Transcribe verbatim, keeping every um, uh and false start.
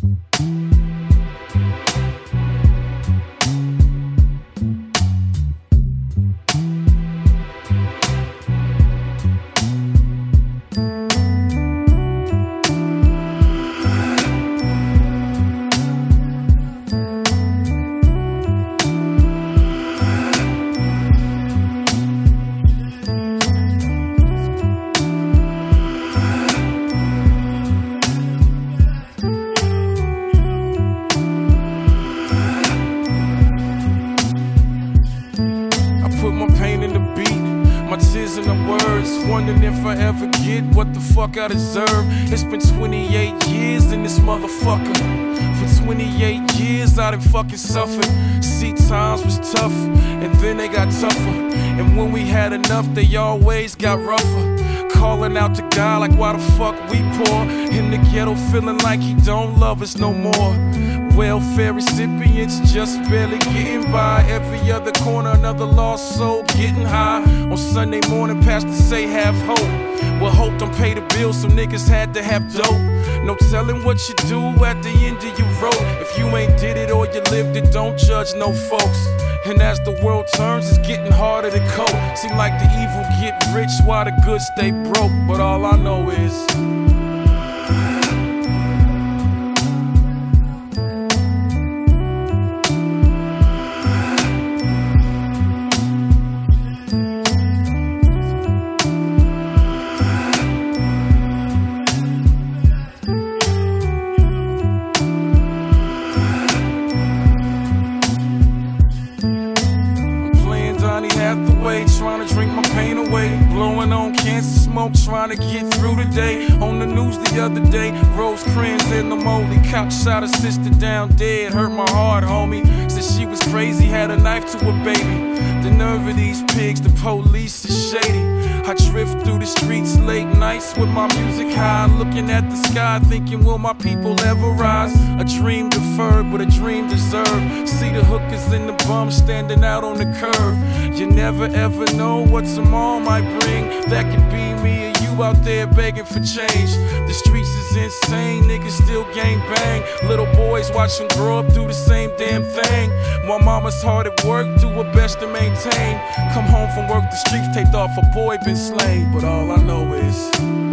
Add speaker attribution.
Speaker 1: Wondering if I ever get what the fuck I deserve. It's been twenty-eight years in this motherfucker. For twenty-eight years I done fucking suffered. See, times was tough, and then they got tougher. And when we had enough, they always got rougher. Calling out to God like why the fuck we poor. In the ghetto feeling like he don't love us no more. Welfare recipients just barely getting by. Every other corner another lost soul getting high. On Sunday morning pastors say have hope. Well, hope don't pay the bills, so niggas had to have dope. No telling what you do at the end of your road. If you ain't did it or you lived it, don't judge no folks. And as the world turns, it's getting harder to cope. Seem like the evil get rich while the good stay broke. But all I know is trying to drink my pain away, blowing on cancer smoke, trying to get through the day. On the news the other day, Rosecrans and the moldy couch shot her sister down dead, hurt my heart, homie. Said she was crazy, had a knife to her baby. The nerve of these pigs, the police is shady. I drift through the streets late nights with my music high, looking at the sky, thinking, will my people ever rise? A dream deferred, but a dream deserved. See the hookers and the bums standing out on the curb. You never ever know what tomorrow might bring. That could be me or you out there begging for change. The streets is insane, niggas still gang bang. Little boys watch them grow up, do the same damn thing. My mama's hard at work, do her best to maintain. Come home from work, the streets taped off, a boy been slain. But all I know is